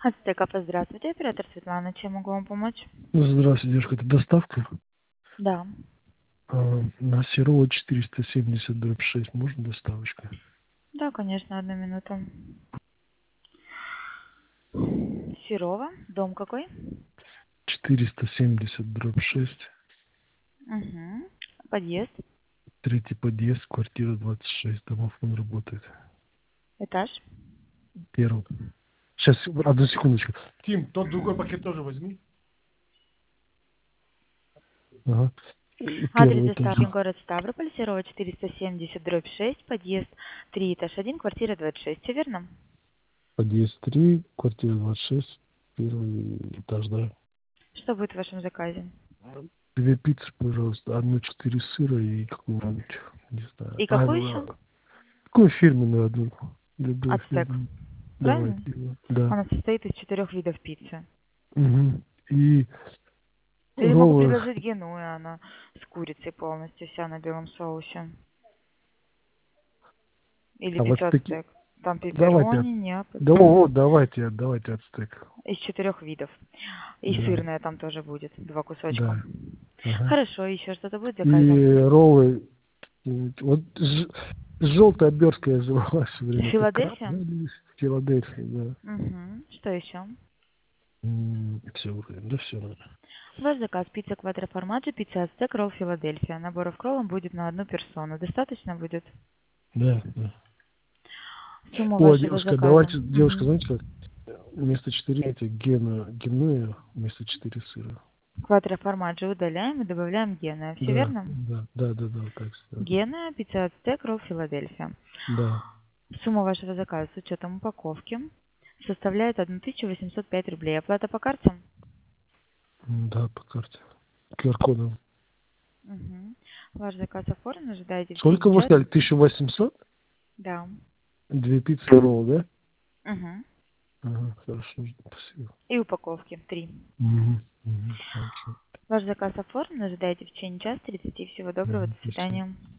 Ацтеков, здравствуйте, оператор Светлана, чем могу вам помочь? Здравствуйте, девушка, это доставка. Да. На Серова 470/6 можно доставочка? Да, конечно, одну минуту. Серова, дом какой? 470/6, Угу. Подъезд, третий подъезд, квартира 26, домофон работает. этаж. Первый. Сейчас, одну секундочку. Тим, тот другой пакет тоже возьми. Ага. Адрес Первый этаж. доставки город Ставрополь, Серова 470/6, подъезд 3, этаж 1, квартира 26. Все верно? Подъезд 3, квартира 26, первый этаж, да. Что будет в вашем заказе? Две пиццы, пожалуйста, одну 4 сыра и какую-нибудь, не знаю. И какую еще? Какую фирменную одну? Любую Ацтек. фирменную. Правильно? Давайте, да. Она состоит из 4 видов пиццы. Угу. И Или могу роллы. предложить геную, она с курицей полностью, вся на белом соусе. Или А вот пицца такие. ацтек. Там Давайте. пепперони, неаполь. Да, вот, давайте ацтек. Из 4 видов. И Да, сырная там тоже будет, 2 кусочка. да. Ага. Хорошо, еще что-то будет в заказе? И роллы. Вот желтая обертка я жевала все время. Это краб, да, Филадельфия? или Филадельфия, да. Угу. Что еще? Все вроде, да, все надо. Ваш заказ: пицца квадроформаджо, пицца ацтек, ролл Филадельфия. Наборов к роллам будет на одну персону. Достаточно будет? Да, да. Сумму О, вашего девушка, заказа. давайте, девушка, Угу. знаете как? Вместо 4 эти геную, вместо 4 сыра. Квадроформаджо удаляем и добавляем геная. Все Да, верно? вот так сделать. Геная, пицца ацтек, ролл Филадельфия. Да. Сумма вашего заказа с учетом упаковки составляет 1805 рублей. Оплата по карте? Да, по карте. QR-кодом. Угу. Ваш заказ оформлен, ожидаете в Сколько течение вы часа? сказали? 1800? Да. Две пиццы ролл, да? Угу. Ага, хорошо, спасибо. И упаковки 3. Хорошо. Ваш заказ оформлен, ожидаете в течение часа 30. Всего доброго, до Спасибо. свидания.